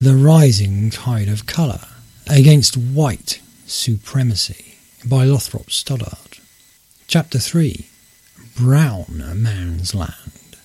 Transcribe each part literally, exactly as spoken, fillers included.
The Rising Tide of Colour Against White Supremacy by Lothrop Stoddard. Chapter three. Brown Man's Land.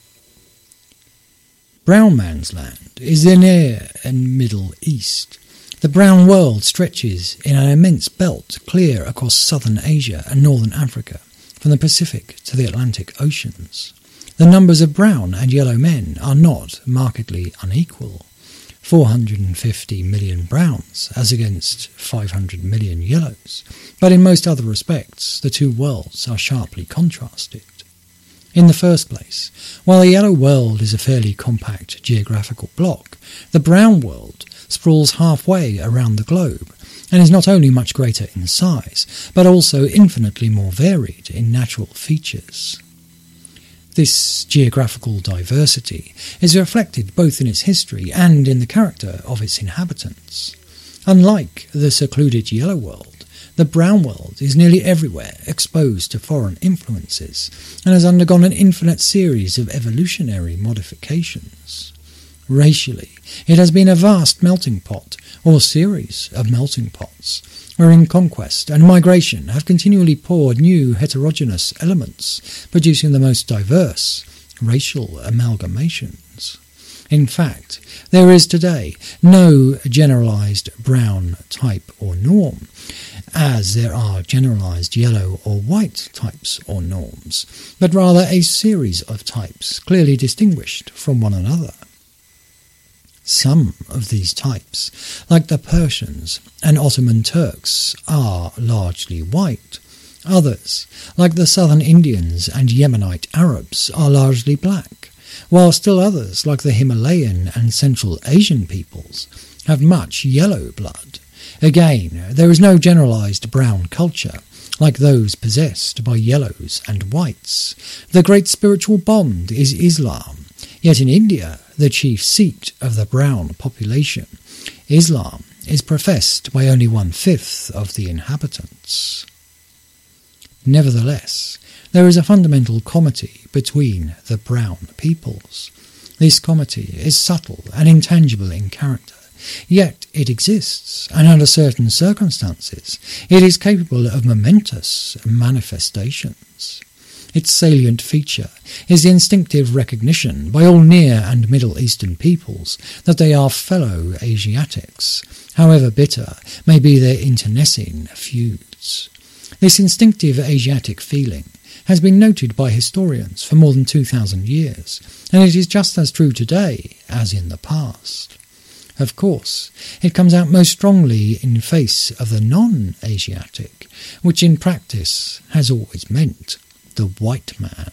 Brown Man's Land is the Near and Middle East. The brown world stretches in an immense belt clear across southern Asia and northern Africa, from the Pacific to the Atlantic Oceans. The numbers of brown and yellow men are not markedly unequal. four hundred fifty million browns as against five hundred million yellows, but in most other respects the two worlds are sharply contrasted. In the first place, while the yellow world is a fairly compact geographical block, the brown world sprawls halfway around the globe and is not only much greater in size, but also infinitely more varied in natural features. This geographical diversity is reflected both in its history and in the character of its inhabitants. Unlike the secluded yellow world, the brown world is nearly everywhere exposed to foreign influences and has undergone an infinite series of evolutionary modifications. Racially, it has been a vast melting pot, or series of melting pots, wherein conquest and migration have continually poured new heterogeneous elements, producing the most diverse racial amalgamations. In fact, there is today no generalized brown type or norm, as there are generalized yellow or white types or norms, but rather a series of types clearly distinguished from one another. Some of these types, like the Persians and Ottoman Turks, are largely white. Others, like the southern Indians and Yemenite Arabs, are largely black, while still others, like the Himalayan and Central Asian peoples, have much yellow blood. Again, there is no generalized brown culture, like those possessed by yellows and whites. The great spiritual bond is Islam. Yet in India, the chief seat of the brown population, Islam is professed by only one-fifth of the inhabitants. Nevertheless, there is a fundamental comity between the brown peoples. This comity is subtle and intangible in character, yet it exists, and under certain circumstances it is capable of momentous manifestations. Its salient feature is the instinctive recognition by all Near and Middle Eastern peoples that they are fellow Asiatics, however bitter may be their internecine feuds. This instinctive Asiatic feeling has been noted by historians for more than two thousand years, and it is just as true today as in the past. Of course, it comes out most strongly in face of the non-Asiatic, which in practice has always meant the white man.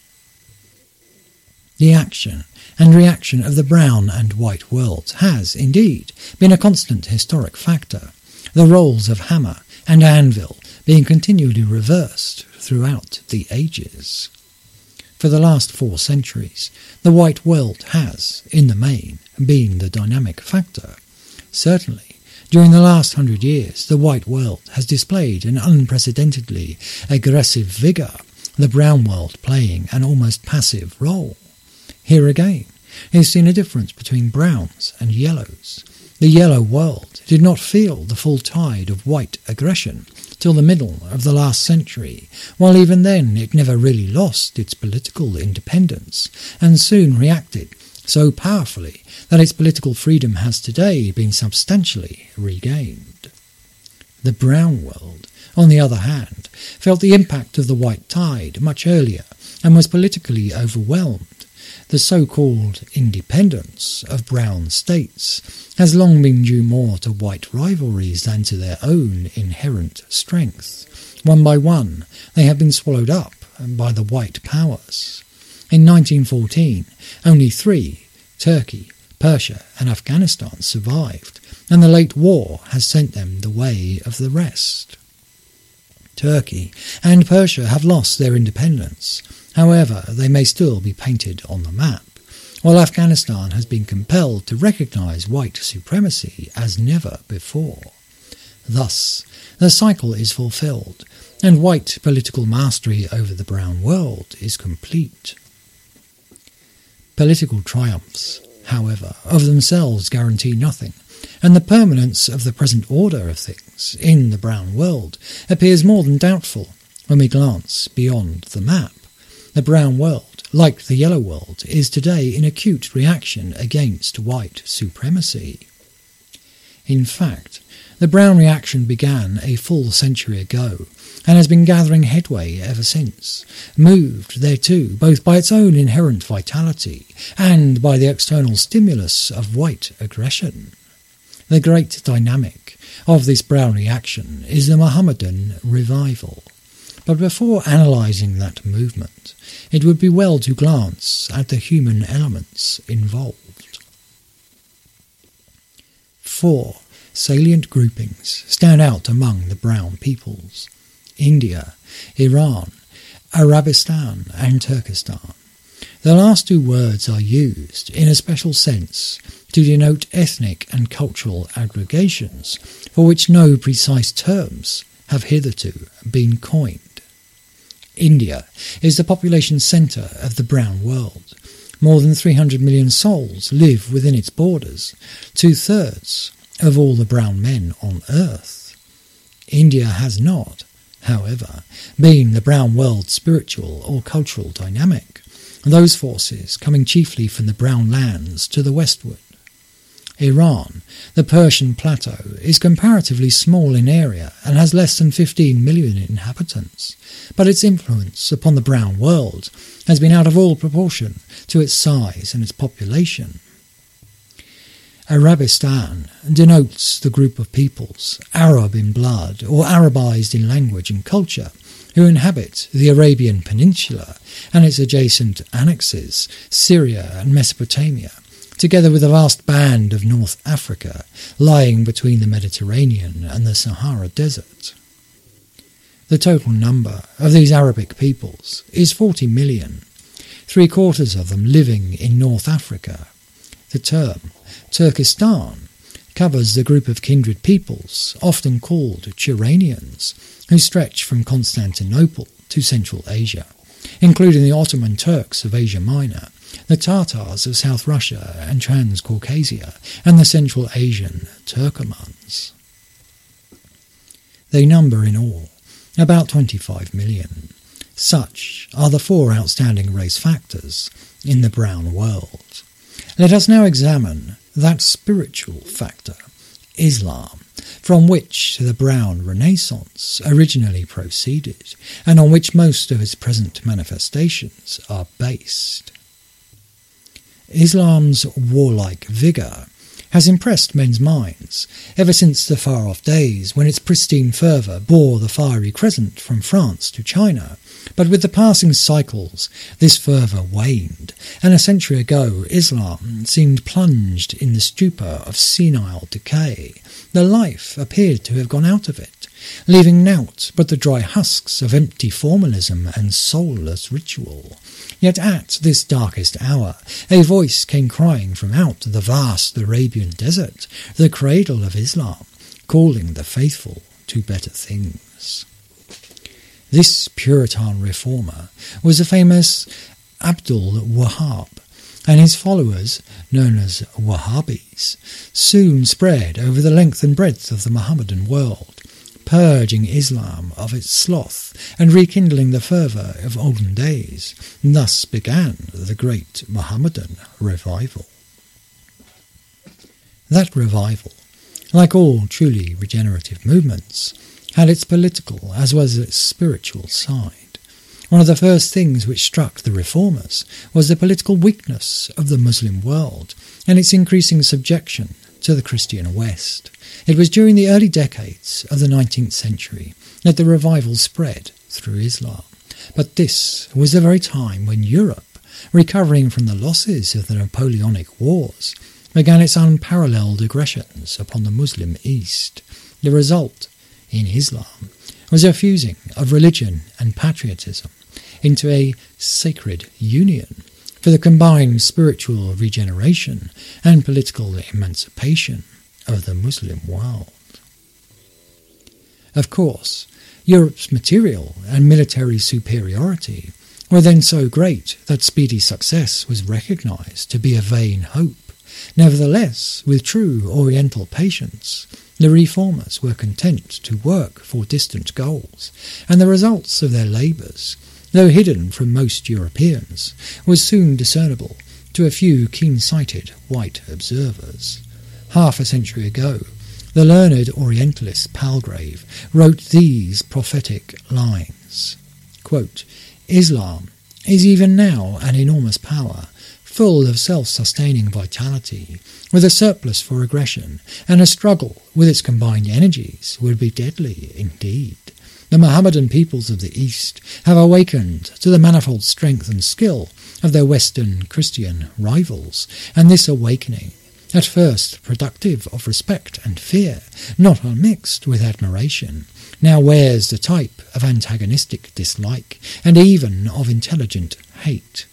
The action and reaction of the brown and white worlds has, indeed, been a constant historic factor, the roles of hammer and anvil being continually reversed throughout the ages. For the last four centuries, the white world has, in the main, been the dynamic factor. Certainly, during the last hundred years, the white world has displayed an unprecedentedly aggressive vigour, the brown world playing an almost passive role. Here again is seen a difference between browns and yellows. The yellow world did not feel the full tide of white aggression till the middle of the last century, while even then it never really lost its political independence, and soon reacted so powerfully that its political freedom has today been substantially regained. The brown world, on the other hand, felt the impact of the white tide much earlier and was politically overwhelmed. The so-called independence of brown states has long been due more to white rivalries than to their own inherent strength. One by one, they have been swallowed up by the white powers. In nineteen fourteen, only three, Turkey, Persia and Afghanistan, survived, and the late war has sent them the way of the rest. Turkey and Persia have lost their independence. However, they may still be painted on the map, while Afghanistan has been compelled to recognise white supremacy as never before. Thus, the cycle is fulfilled, and white political mastery over the brown world is complete. Political triumphs however, of themselves guarantee nothing, and the permanence of the present order of things in the brown world appears more than doubtful when we glance beyond the map. The brown world, like the yellow world, is today in acute reaction against white supremacy. In fact, the brown reaction began a full century ago and has been gathering headway ever since, moved thereto both by its own inherent vitality and by the external stimulus of white aggression. The great dynamic of this brown reaction is the Mohammedan revival. But before analysing that movement, it would be well to glance at the human elements involved. Four salient groupings stand out among the brown peoples: India, Iran, Arabistan and Turkestan. The last two words are used in a special sense to denote ethnic and cultural aggregations for which no precise terms have hitherto been coined. India is the population centre of the brown world. More than three hundred million souls live within its borders, two-thirds of all the brown men on earth. India has not, however, been the brown world's spiritual or cultural dynamic, those forces coming chiefly from the brown lands to the westward. Iran, the Persian plateau, is comparatively small in area and has less than fifteen million inhabitants, but its influence upon the brown world has been out of all proportion to its size and its population. Arabistan denotes the group of peoples, Arab in blood or Arabized in language and culture, who inhabit the Arabian Peninsula and its adjacent annexes, Syria and Mesopotamia, together with a vast band of North Africa lying between the Mediterranean and the Sahara Desert. The total number of these Arabic peoples is forty million, three-quarters of them living in North Africa. The term Turkestan covers the group of kindred peoples, often called Turanians, who stretch from Constantinople to Central Asia, including the Ottoman Turks of Asia Minor, the Tatars of South Russia and Transcaucasia, and the Central Asian Turkomans. They number in all about twenty-five million. Such are the four outstanding race factors in the brown world. Let us now examine that spiritual factor, Islam, from which the brown Renaissance originally proceeded, and on which most of its present manifestations are based. Islam's warlike vigour has impressed men's minds ever since the far-off days when its pristine fervour bore the fiery crescent from France to China. But with the passing cycles, this fervour waned, and a century ago Islam seemed plunged in the stupor of senile decay. The life appeared to have gone out of it, leaving naught but the dry husks of empty formalism and soulless ritual. Yet at this darkest hour, a voice came crying from out the vast Arabian desert, the cradle of Islam, calling the faithful to better things. This Puritan reformer was the famous Abdul Wahhab, and his followers, known as Wahhabis, soon spread over the length and breadth of the Mohammedan world, purging Islam of its sloth and rekindling the fervour of olden days. And thus began the great Mohammedan revival. That revival, like all truly regenerative movements, had its political as well as its spiritual side. One of the first things which struck the reformers was the political weakness of the Muslim world and its increasing subjection to the Christian West. It was during the early decades of the nineteenth century that the revival spread through Islam. But this was the very time when Europe, recovering from the losses of the Napoleonic Wars, began its unparalleled aggressions upon the Muslim East. The result, in Islam, was a fusing of religion and patriotism into a sacred union for the combined spiritual regeneration and political emancipation of the Muslim world. Of course, Europe's material and military superiority were then so great that speedy success was recognized to be a vain hope, Nevertheless, with true Oriental patience, the reformers were content to work for distant goals, and the results of their labours, though hidden from most Europeans, was soon discernible to a few keen-sighted white observers. Half a century ago, the learned Orientalist Palgrave wrote these prophetic lines, quote, "Islam is even now an enormous power, full of self-sustaining vitality, with a surplus for aggression, and a struggle with its combined energies would be deadly indeed. The Mohammedan peoples of the East have awakened to the manifold strength and skill of their Western Christian rivals, and this awakening, at first productive of respect and fear, not unmixed with admiration, now wears the type of antagonistic dislike, and even of intelligent hate.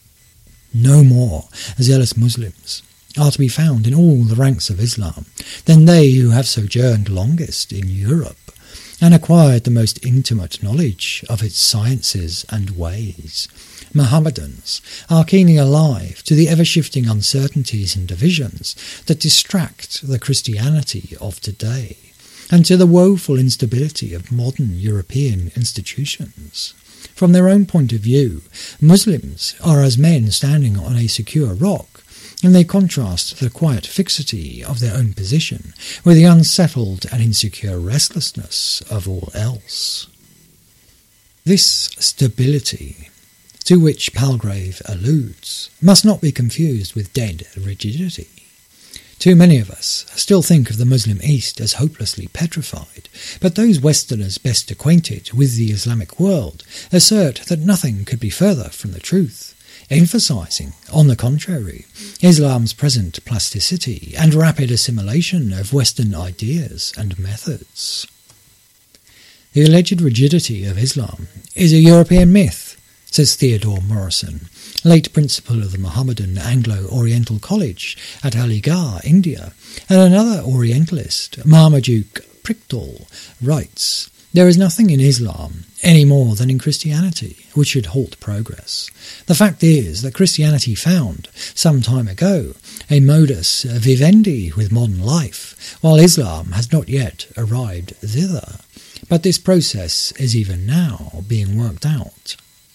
No more zealous Muslims are to be found in all the ranks of Islam than they who have sojourned longest in Europe, and acquired the most intimate knowledge of its sciences and ways. Mohammedans are keenly alive to the ever-shifting uncertainties and divisions that distract the Christianity of today, and to the woeful instability of modern European institutions. From their own point of view, Muslims are as men standing on a secure rock, and they contrast the quiet fixity of their own position with the unsettled and insecure restlessness of all else. This stability, to which Palgrave alludes, must not be confused with dead rigidity. Too many of us still think of the Muslim East as hopelessly petrified, but those Westerners best acquainted with the Islamic world assert that nothing could be further from the truth, emphasizing, on the contrary, Islam's present plasticity and rapid assimilation of Western ideas and methods. The alleged rigidity of Islam is a European myth, says Theodore Morrison, late principal of the Mohammedan Anglo-Oriental College at Aligarh, India, and another Orientalist, Marmaduke Prickdall, writes, "There is nothing in Islam, any more than in Christianity, which should halt progress. The fact is that Christianity found, some time ago, a modus vivendi with modern life, while Islam has not yet arrived thither. But this process is even now being worked out."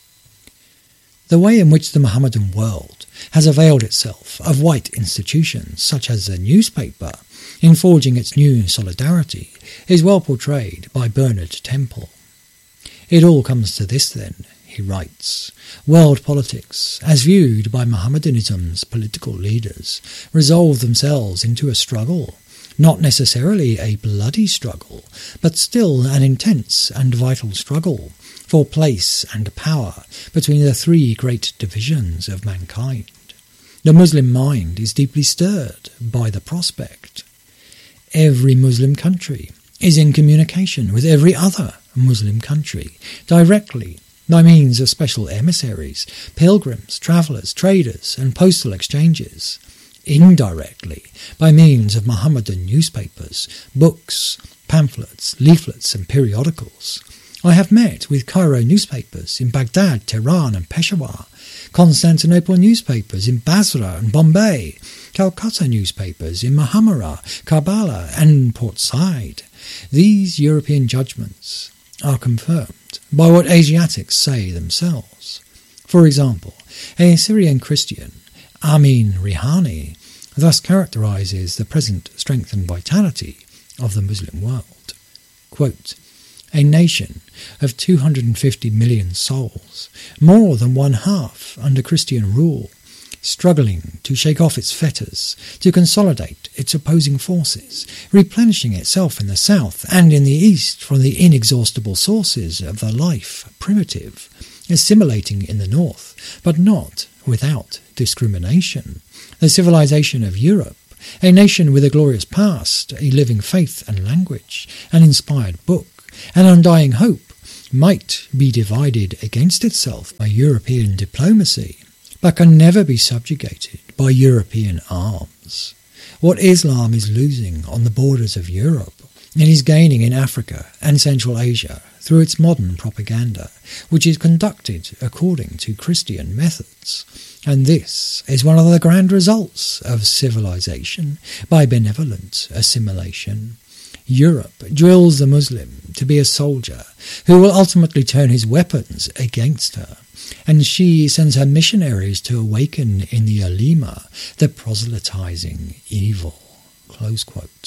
The way in which the Mohammedan world has availed itself of white institutions such as the newspaper in forging its new solidarity is well portrayed by Bernard Temple. "It all comes to this then," he writes. "World politics, as viewed by Mohammedanism's political leaders, resolve themselves into a struggle, not necessarily a bloody struggle, but still an intense and vital struggle for place and power between the three great divisions of mankind. The Muslim mind is deeply stirred by the prospect. Every Muslim country is in communication with every other Muslim country, directly, by means of special emissaries, pilgrims, travellers, traders, and postal exchanges, indirectly, by means of Mohammedan newspapers, books, pamphlets, leaflets, and periodicals. I have met with Cairo newspapers in Baghdad, Tehran, and Peshawar, Constantinople newspapers in Basra and Bombay, Calcutta newspapers in Mahamara, Karbala, and Port Said. These European judgments are confirmed by what Asiatics say themselves. For example, a Syrian Christian, Amin Rihani, thus characterizes the present strength and vitality of the Muslim world. Quote, "A nation of two hundred fifty million souls, more than one half under Christian rule, struggling to shake off its fetters, to consolidate its opposing forces, replenishing itself in the south and in the east from the inexhaustible sources of the life primitive, assimilating in the north, but not without discrimination, the civilization of Europe, a nation with a glorious past, a living faith and language, an inspired book, an undying hope, might be divided against itself by European diplomacy, but can never be subjugated by European arms. What Islam is losing on the borders of Europe it is gaining in Africa and Central Asia through its modern propaganda, which is conducted according to Christian methods. And this is one of the grand results of civilization by benevolent assimilation. Europe drills the Muslim to be a soldier who will ultimately turn his weapons against her, and she sends her missionaries to awaken in the ulema the proselytizing evil." Close quote.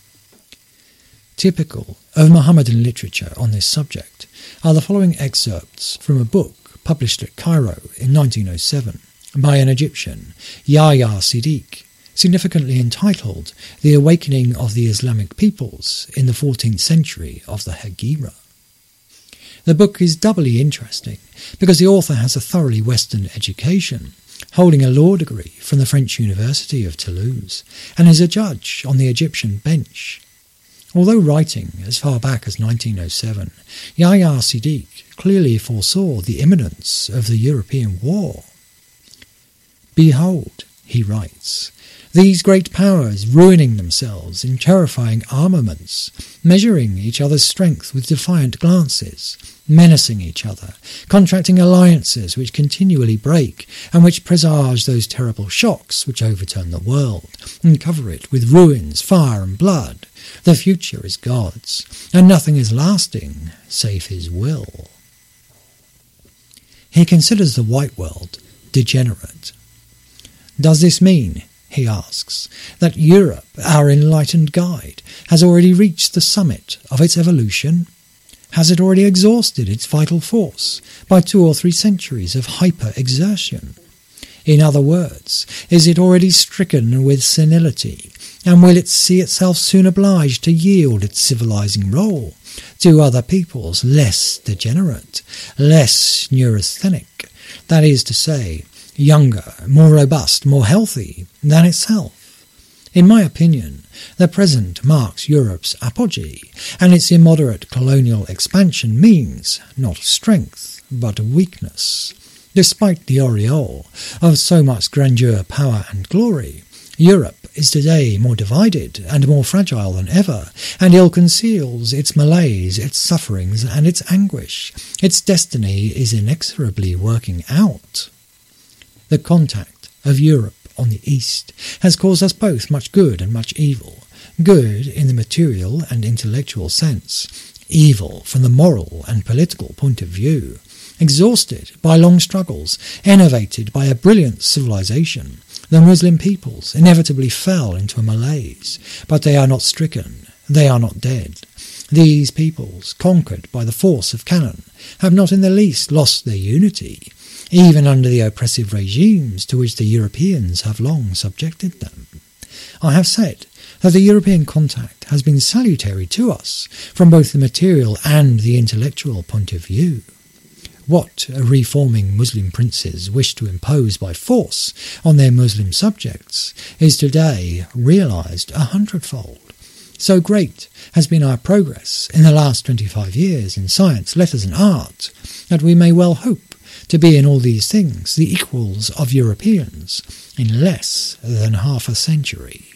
Typical of Mohammedan literature on this subject are the following excerpts from a book published at Cairo in nineteen oh seven by an Egyptian, Yahya Siddiq, significantly entitled "The Awakening of the Islamic Peoples in the fourteenth Century of the Hegira." The book is doubly interesting because the author has a thoroughly Western education, holding a law degree from the French University of Toulouse, and is a judge on the Egyptian bench. Although writing as far back as nineteen oh seven, Yahya Siddiq clearly foresaw the imminence of the European war. "Behold," he writes, "these great powers ruining themselves in terrifying armaments, measuring each other's strength with defiant glances, menacing each other, contracting alliances which continually break, and which presage those terrible shocks which overturn the world, and cover it with ruins, fire, and blood. The future is God's, and nothing is lasting save his will." He considers the white world degenerate. Does this mean, he asks, that Europe, our enlightened guide, has already reached the summit of its evolution? Has it already exhausted its vital force by two or three centuries of hyper-exertion? In other words, is it already stricken with senility, and will it see itself soon obliged to yield its civilizing role to other peoples less degenerate, less neurasthenic, that is to say, younger, more robust, more healthy than itself? In my opinion, the present marks Europe's apogee, and its immoderate colonial expansion means not strength, but weakness. Despite the aureole of so much grandeur, power, and glory, Europe is today more divided and more fragile than ever, and ill conceals its malaise, its sufferings, and its anguish. Its destiny is inexorably working out. The contact of Europe on the East has caused us both much good and much evil. Good in the material and intellectual sense, evil from the moral and political point of view. Exhausted by long struggles, enervated by a brilliant civilization, the Muslim peoples inevitably fell into a malaise, but they are not stricken, they are not dead. These peoples, conquered by the force of cannon, have not in the least lost their unity, even under the oppressive regimes to which the Europeans have long subjected them. I have said that the European contact has been salutary to us from both the material and the intellectual point of view. What reforming Muslim princes wish to impose by force on their Muslim subjects is today realized a hundredfold. So great has been our progress in the last twenty-five years in science, letters and art, that we may well hope to be in all these things the equals of Europeans in less than half a century.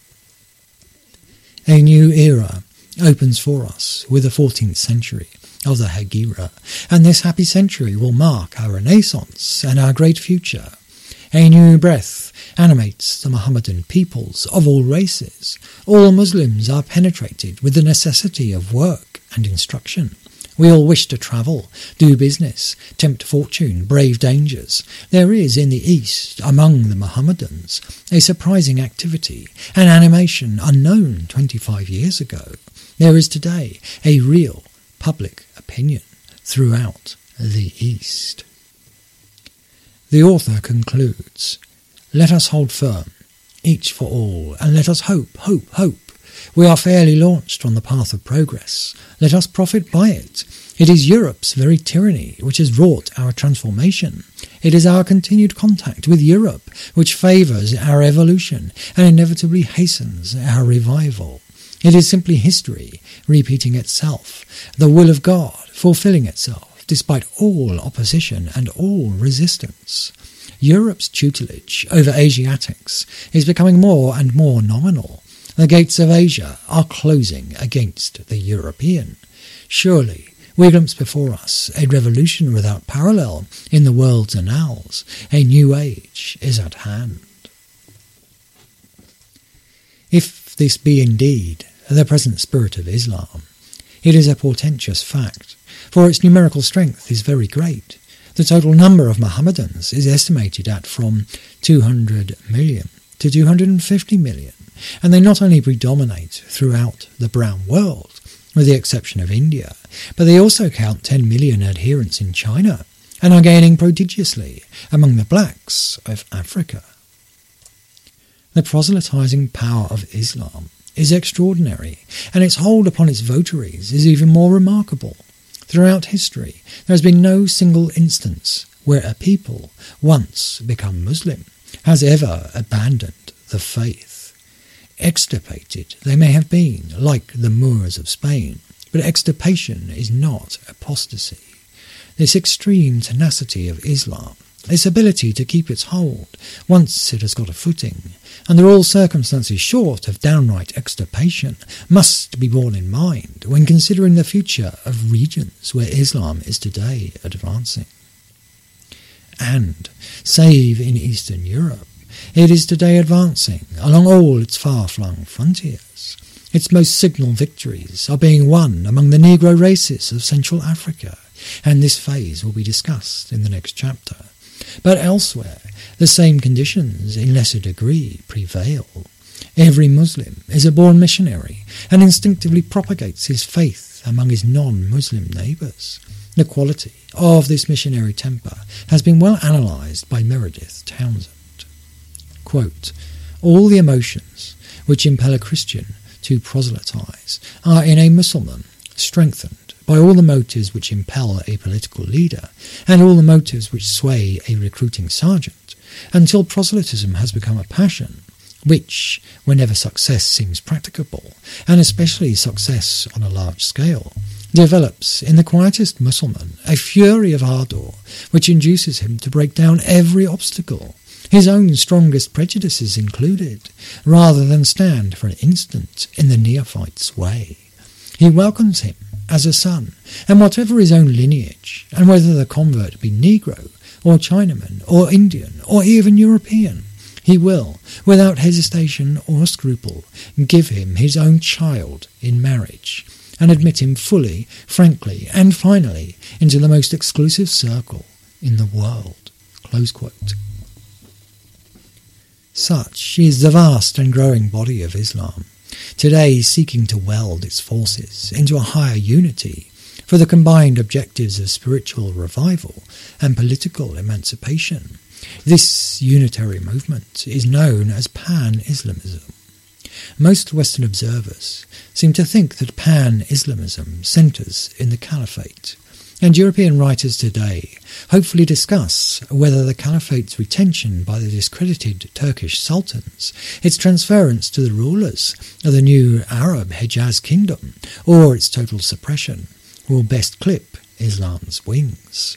A new era opens for us with the fourteenth century of the Hegira, and this happy century will mark our renaissance and our great future. A new breath animates the Mohammedan peoples of all races. All Muslims are penetrated with the necessity of work and instruction. We all wish to travel, do business, tempt fortune, brave dangers. There is in the East, among the Mohammedans, a surprising activity, an animation unknown twenty-five years ago. There is today a real public opinion throughout the East. The author concludes, "Let us hold firm, each for all, and let us hope, hope, hope. We are fairly launched on the path of progress. Let us profit by it. It is Europe's very tyranny which has wrought our transformation. It is our continued contact with Europe which favours our evolution and inevitably hastens our revival. It is simply history repeating itself, the will of God fulfilling itself despite all opposition and all resistance. Europe's tutelage over Asiatics is becoming more and more nominal. The gates of Asia are closing against the European. Surely we glimpse before us a revolution without parallel in the world's annals. A new age is at hand. If this be indeed the present spirit of Islam, it is a portentous fact, for its numerical strength is very great. The total number of Mohammedans is estimated at from two hundred million to two hundred fifty million, and they not only predominate throughout the brown world, with the exception of India, but they also count ten million adherents in China, and are gaining prodigiously among the blacks of Africa. The proselytizing power of Islam is extraordinary, and its hold upon its votaries is even more remarkable. Throughout history, there has been no single instance where a people, once become Muslim, has ever abandoned the faith. Extirpated they may have been, like the Moors of Spain, but extirpation is not apostasy. This extreme tenacity of Islam, its ability to keep its hold once it has got a footing, under all circumstances short of downright extirpation, must be borne in mind when considering the future of regions where Islam is today advancing. And, save in Eastern Europe, it is today advancing along all its far-flung frontiers. Its most signal victories are being won among the Negro races of Central Africa, and this phase will be discussed in the next chapter. But elsewhere, the same conditions in lesser degree prevail. Every Muslim is a born missionary and instinctively propagates his faith among his non-Muslim neighbours. The quality of this missionary temper has been well analysed by Meredith Townsend. Quote, all the emotions which impel a Christian to proselytize are in a Mussulman strengthened by all the motives which impel a political leader and all the motives which sway a recruiting sergeant, until proselytism has become a passion, which, whenever success seems practicable, and especially success on a large scale, develops in the quietest Mussulman a fury of ardour which induces him to break down every obstacle, his own strongest prejudices included, rather than stand for an instant in the neophyte's way. He welcomes him as a son, and whatever his own lineage, and whether the convert be Negro, or Chinaman, or Indian, or even European, he will, without hesitation or scruple, give him his own child in marriage, and admit him fully, frankly, and finally into the most exclusive circle in the world. Close quote. Such is the vast and growing body of Islam, today seeking to weld its forces into a higher unity for the combined objectives of spiritual revival and political emancipation. This unitary movement is known as Pan-Islamism. Most Western observers seem to think that Pan-Islamism centres in the Caliphate, and European writers today hopefully discuss whether the Caliphate's retention by the discredited Turkish sultans, its transference to the rulers of the new Arab Hejaz kingdom, or its total suppression, will best clip Islam's wings.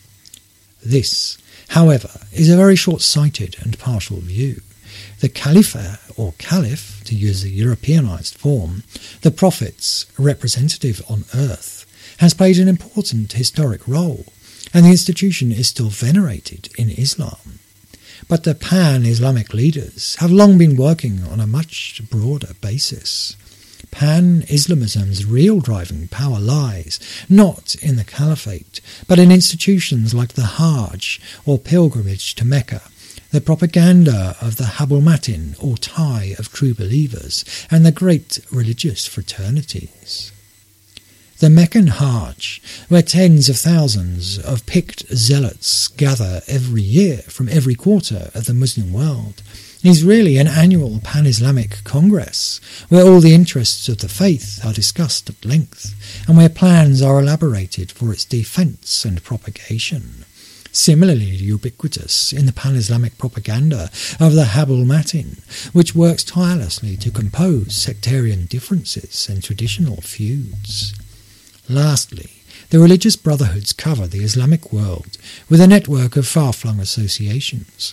This, however, is a very short-sighted and partial view. The Khalifa, or Caliph, to use the Europeanized form, the Prophet's representative on earth, has played an important historic role, and the institution is still venerated in Islam. But the pan-Islamic leaders have long been working on a much broader basis. Pan-Islamism's real driving power lies not in the Caliphate, but in institutions like the Hajj, or pilgrimage to Mecca, the propaganda of the Habul Matin, or tie of true believers, and the great religious fraternities. The Meccan Hajj, where tens of thousands of picked zealots gather every year from every quarter of the Muslim world, is really an annual pan-Islamic congress, where all the interests of the faith are discussed at length, and where plans are elaborated for its defence and propagation. Similarly ubiquitous in the pan-Islamic propaganda of the Habul Matin, which works tirelessly to compose sectarian differences and traditional feuds. Lastly, the religious brotherhoods cover the Islamic world with a network of far-flung associations.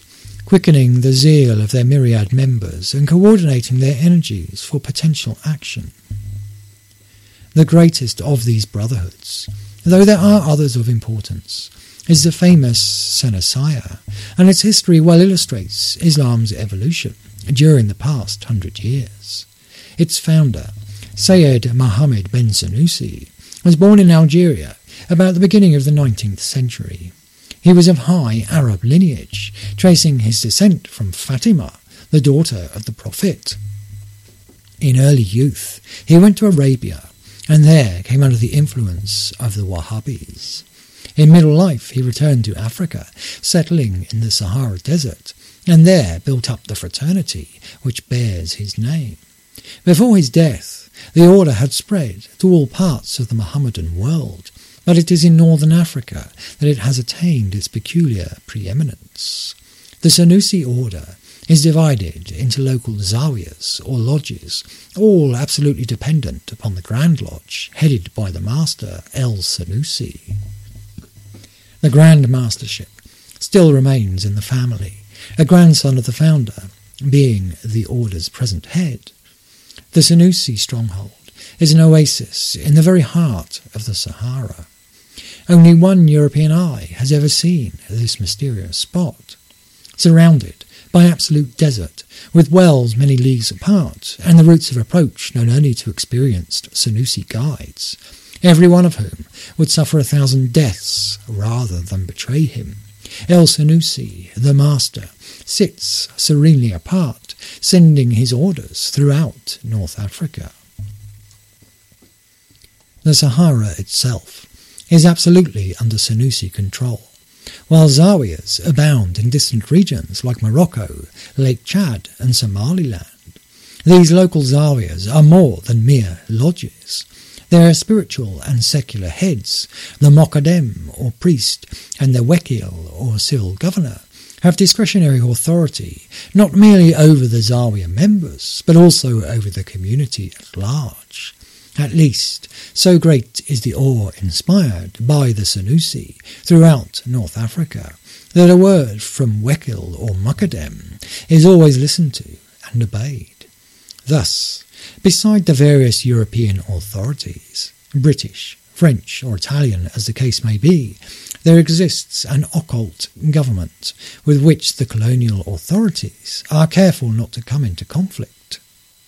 quickening the zeal of their myriad members and coordinating their energies for potential action. The greatest of these brotherhoods, though there are others of importance, is the famous Senusiyah, and its history well illustrates Islam's evolution during the past hundred years. Its founder, Sayyid Muhammad bin Sanusi, was born in Algeria about the beginning of the nineteenth century. He was of high Arab lineage, tracing his descent from Fatima, the daughter of the Prophet. In early youth, he went to Arabia, and there came under the influence of the Wahhabis. In middle life, he returned to Africa, settling in the Sahara Desert, and there built up the fraternity which bears his name. Before his death, the order had spread to all parts of the Mohammedan world, but it is in northern Africa that it has attained its peculiar preeminence. The Sanusi order is divided into local zawiyas or lodges, all absolutely dependent upon the Grand Lodge, headed by the master El Sanusi. The Grand Mastership still remains in the family, a grandson of the founder being the order's present head. The Sanusi stronghold is an oasis in the very heart of the Sahara. Only one European eye has ever seen this mysterious spot. Surrounded by absolute desert, with wells many leagues apart, and the routes of approach known only to experienced Sanusi guides, every one of whom would suffer a thousand deaths rather than betray him, El Sanusi, the master, sits serenely apart, sending his orders throughout North Africa. The Sahara itself is absolutely under Sanusi control, while zawiyas abound in distant regions like Morocco, Lake Chad and Somaliland. These local zawiyas are more than mere lodges. Their spiritual and secular heads, the Moqaddem or priest and the Wakil or civil governor, have discretionary authority not merely over the Zawiya members, but also over the community at large. At least, so great is the awe inspired by the Sanusi throughout North Africa, that a word from Wakil or Moqaddem is always listened to and obeyed. Thus, beside the various European authorities, British, French or Italian as the case may be, there exists an occult government with which the colonial authorities are careful not to come into conflict.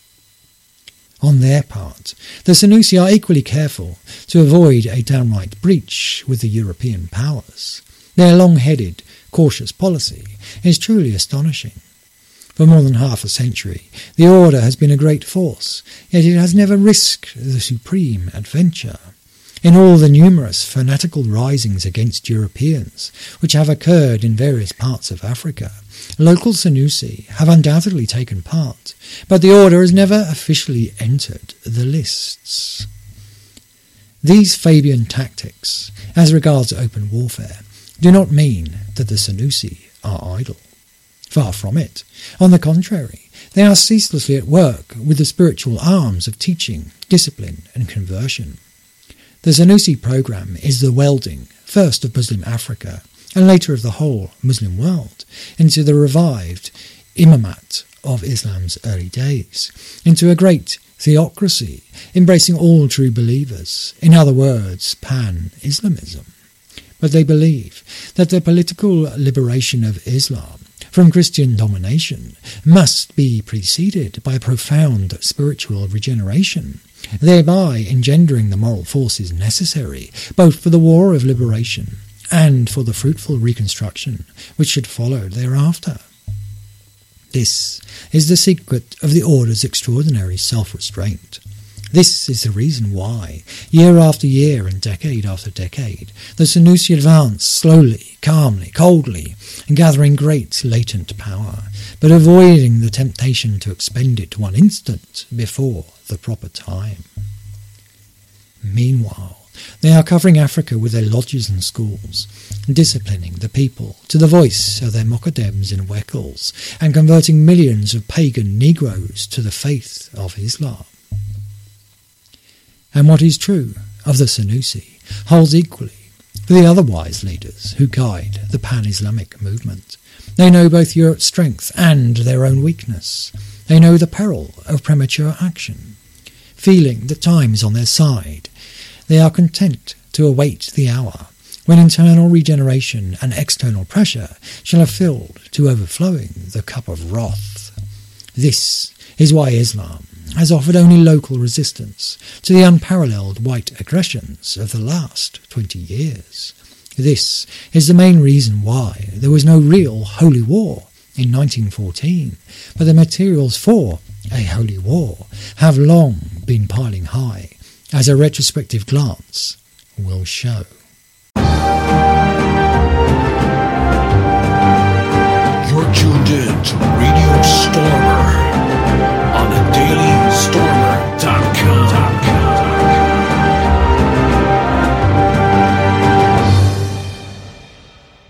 On their part, the Sanusi are equally careful to avoid a downright breach with the European powers. Their long-headed, cautious policy is truly astonishing. For more than half a century, the order has been a great force, yet it has never risked the supreme adventure. In all the numerous fanatical risings against Europeans which have occurred in various parts of Africa, local Sanusi have undoubtedly taken part, but the order has never officially entered the lists. These Fabian tactics, as regards open warfare, do not mean that the Sanusi are idle. Far from it. On the contrary, they are ceaselessly at work with the spiritual arms of teaching, discipline and conversion. The Sanusi program is the welding, first of Muslim Africa, and later of the whole Muslim world, into the revived imamat of Islam's early days, into a great theocracy, embracing all true believers, in other words, pan-Islamism. But they believe that the political liberation of Islam from Christian domination must be preceded by profound spiritual regeneration, thereby engendering the moral forces necessary both for the war of liberation and for the fruitful reconstruction which should follow thereafter. This is the secret of the order's extraordinary self-restraint. This is the reason why, year after year and decade after decade, the Sanusi advance slowly, calmly, coldly, gathering great latent power, but avoiding the temptation to expend it one instant before the proper time. Meanwhile, they are covering Africa with their lodges and schools, disciplining the people to the voice of their Moqaddems and Wakils, and converting millions of pagan Negroes to the faith of Islam. And what is true of the Sanusi holds equally for the other wise leaders who guide the pan-Islamic movement. They know both Europe's strength and their own weakness. They know the peril of premature action. Feeling that time is on their side, they are content to await the hour when internal regeneration and external pressure shall have filled to overflowing the cup of wrath. This is why Islam has offered only local resistance to the unparalleled white aggressions of the last twenty years. This is the main reason why there was no real holy war in nineteen fourteen, but the materials for a holy war have long been piling high, as a retrospective glance will show.